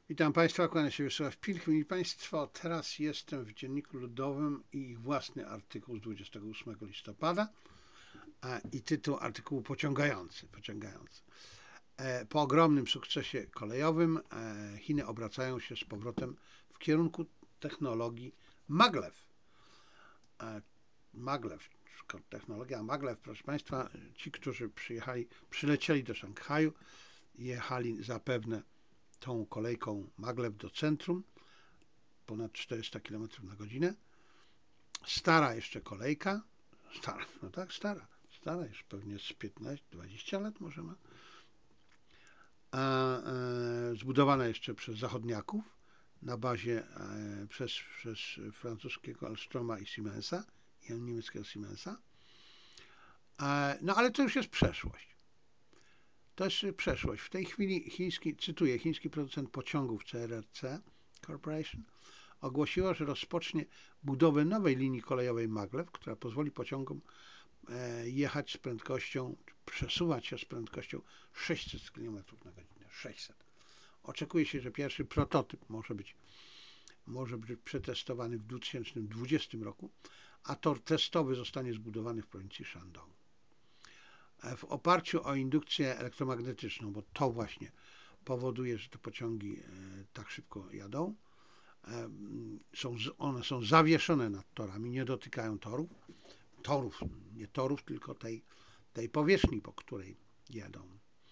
Witam Państwa, kłaniam się Wiesław Pilch. Mili Państwo, teraz jestem w Dzienniku Ludowym i ich własny artykuł z 28 listopada i tytuł artykułu pociągający. Po ogromnym sukcesie kolejowym Chiny obracają się z powrotem w kierunku technologii maglev. Technologia maglev, proszę Państwa, ci, którzy przylecieli do Szanghaju, jechali zapewne tą kolejką maglev do centrum, ponad 400 km na godzinę. Stara jeszcze kolejka, stara już pewnie z 15-20 lat może ma, zbudowana jeszcze przez zachodniaków na bazie przez francuskiego Alstroma i Siemensa i niemieckiego Siemensa. No ale to już jest przeszłość. To jest przeszłość. W tej chwili chiński producent pociągów CRRC Corporation ogłosiło, że rozpocznie budowę nowej linii kolejowej maglev, która pozwoli pociągom jechać z prędkością, przesuwać się z prędkością 600 km na godzinę. 600. Oczekuje się, że pierwszy prototyp może być przetestowany w 2020 roku, a tor testowy zostanie zbudowany w prowincji Shandong. W oparciu o indukcję elektromagnetyczną, bo to właśnie powoduje, że te pociągi tak szybko jadą. One są zawieszone nad torami, nie dotykają torów, tylko tej powierzchni, po której jadą.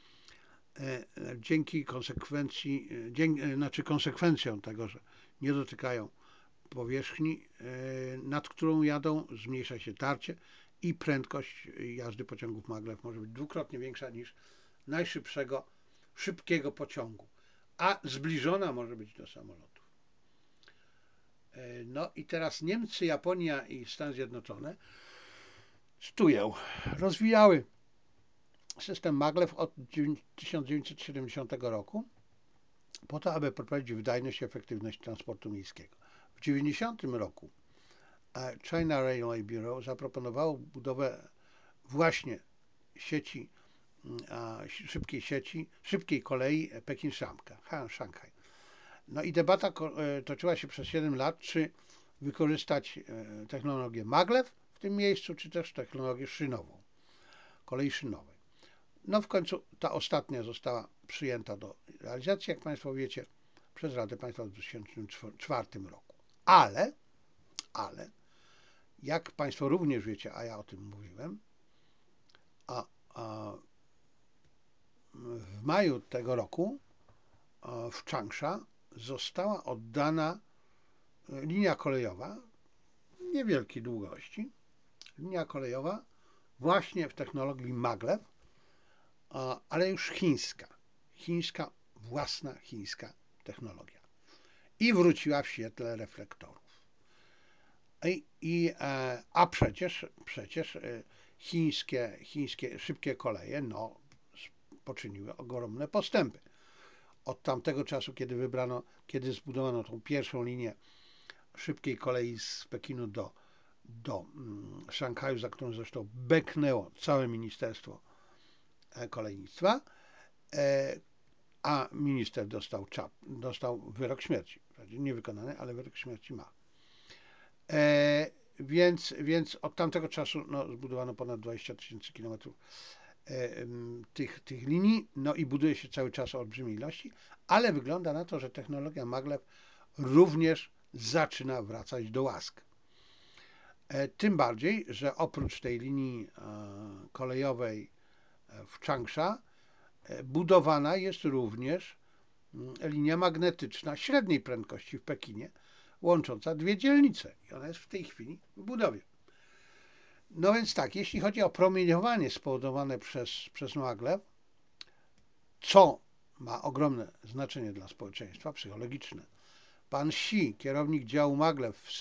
Konsekwencją tego, że nie dotykają powierzchni, nad którą jadą, zmniejsza się tarcie i prędkość jazdy pociągów maglev może być dwukrotnie większa niż najszybszego, szybkiego pociągu, a zbliżona może być do samolotów. No i teraz Niemcy, Japonia i Stany Zjednoczone rozwijały system maglev od 1970 roku po to, aby poprawić wydajność i efektywność transportu miejskiego. W 1990 roku China Railway Bureau zaproponowało budowę właśnie szybkiej kolei Pekin-Szanghaj. No i debata toczyła się przez 7 lat, czy wykorzystać technologię maglev w tym miejscu, czy też technologię kolei szynowej. No w końcu ta ostatnia została przyjęta do realizacji, jak Państwo wiecie, przez Radę Państwa w 2004 roku. Ale, jak Państwo również wiecie, a ja o tym mówiłem, w maju tego roku w Changsha została oddana linia kolejowa niewielkiej długości, właśnie w technologii maglev, ale już własna chińska technologia i wróciła w świetle reflektorów. A przecież chińskie szybkie koleje poczyniły ogromne postępy. Od tamtego czasu, kiedy zbudowano tą pierwszą linię szybkiej kolei z Pekinu do Szanghaju, za którą zresztą beknęło całe Ministerstwo Kolejnictwa, a minister dostał wyrok śmierci. Nie wykonany, ale wyrok śmierci ma. Więc od tamtego czasu zbudowano ponad 20 000 kilometrów tych linii, i buduje się cały czas o olbrzymiej ilości, ale wygląda na to, że technologia maglev również zaczyna wracać do łask. Tym bardziej, że oprócz tej linii kolejowej w Changsha budowana jest również linia magnetyczna średniej prędkości w Pekinie, łącząca dwie dzielnice i ona jest w tej chwili w budowie. No więc tak, jeśli chodzi o promieniowanie spowodowane przez maglev, co ma ogromne znaczenie dla społeczeństwa psychologiczne. Pan Xi, kierownik działu maglev w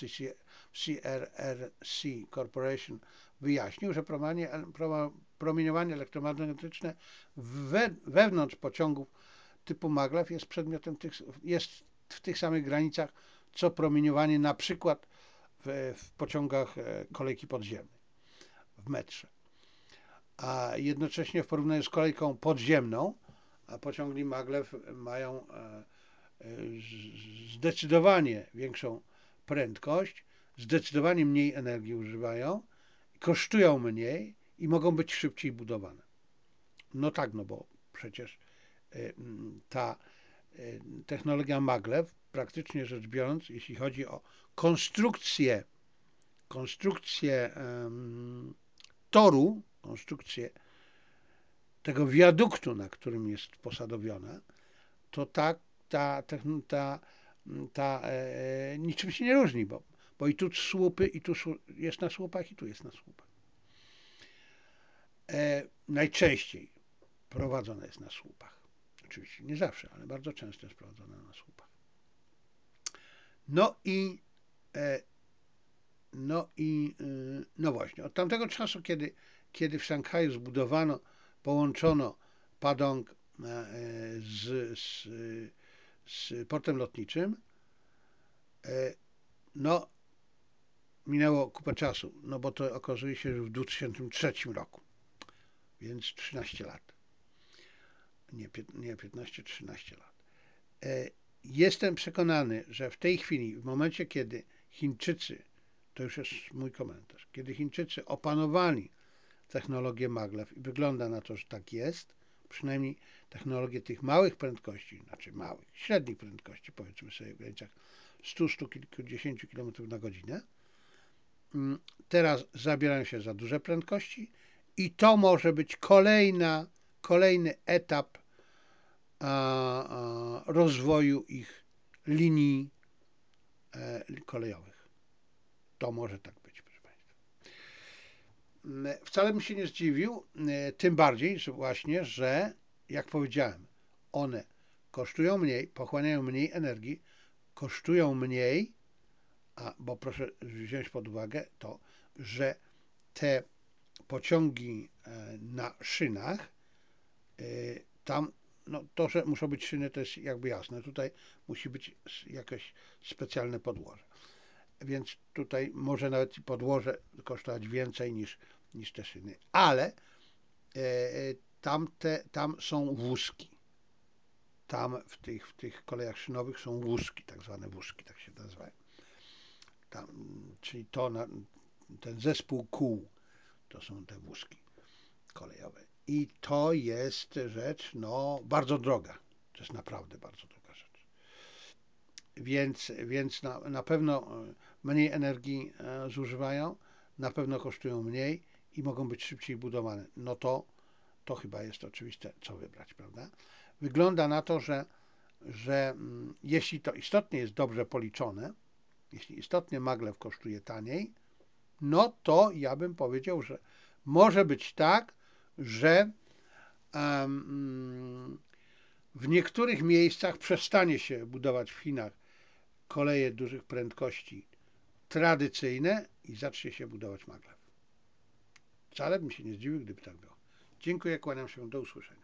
CRRC Corporation, wyjaśnił, że promieniowanie elektromagnetyczne wewnątrz pociągów typu maglev jest w tych samych granicach, co promieniowanie na przykład w pociągach kolejki podziemnej, w metrze. A jednocześnie w porównaniu z kolejką podziemną, pociągi maglev mają zdecydowanie większą prędkość, zdecydowanie mniej energii używają, kosztują mniej i mogą być szybciej budowane. No tak, no bo przecież ta technologia maglev, praktycznie rzecz biorąc, jeśli chodzi o konstrukcję toru, konstrukcję tego wiaduktu, na którym jest posadowiona, to niczym się nie różni, bo i tu słupy, i tu jest na słupach, i tu jest na słupach. Najczęściej prowadzone jest na słupach. Oczywiście nie zawsze, ale bardzo często jest prowadzone na słupach. No właśnie, od tamtego czasu, kiedy w Szanghaju połączono Padong z portem lotniczym, no minęło kupę czasu, no bo to okazuje się, że w 2003 roku, więc 13 lat. Nie 15, 13 lat. Jestem przekonany, że w tej chwili, w momencie, kiedy Chińczycy, to już jest mój komentarz, kiedy Chińczycy opanowali technologię maglev i wygląda na to, że tak jest, przynajmniej technologię tych małych prędkości, znaczy małych, średnich prędkości, powiedzmy sobie w granicach 100 kilkudziesięciu km na godzinę, teraz zabierają się za duże prędkości i to może być kolejny etap rozwoju ich linii kolejowych. To może tak być, proszę Państwa. Wcale bym się nie zdziwił, tym bardziej, że właśnie, że jak powiedziałem, one kosztują mniej, pochłaniają mniej energii, kosztują mniej, bo proszę wziąć pod uwagę to, że te pociągi na szynach, tam no to, że muszą być szyny, to jest jakby jasne. Tutaj musi być jakieś specjalne podłoże. Więc tutaj może nawet podłoże kosztować więcej niż te szyny. Ale tam są wózki. Tam w tych kolejach szynowych są wózki, tak zwane wózki, tak się nazywają. Czyli ten zespół kół to są te wózki kolejowe. I to jest rzecz, no, bardzo droga. To jest naprawdę bardzo droga rzecz. Więc na pewno mniej energii zużywają, na pewno kosztują mniej i mogą być szybciej budowane. No to chyba jest oczywiste, co wybrać, prawda? Wygląda na to, że jeśli to istotnie jest dobrze policzone, jeśli istotnie maglev kosztuje taniej, no to ja bym powiedział, że może być tak, że w niektórych miejscach przestanie się budować w Chinach koleje dużych prędkości tradycyjne i zacznie się budować maglev. Wcale bym się nie zdziwił, gdyby tak było. Dziękuję, kłaniam się, do usłyszenia.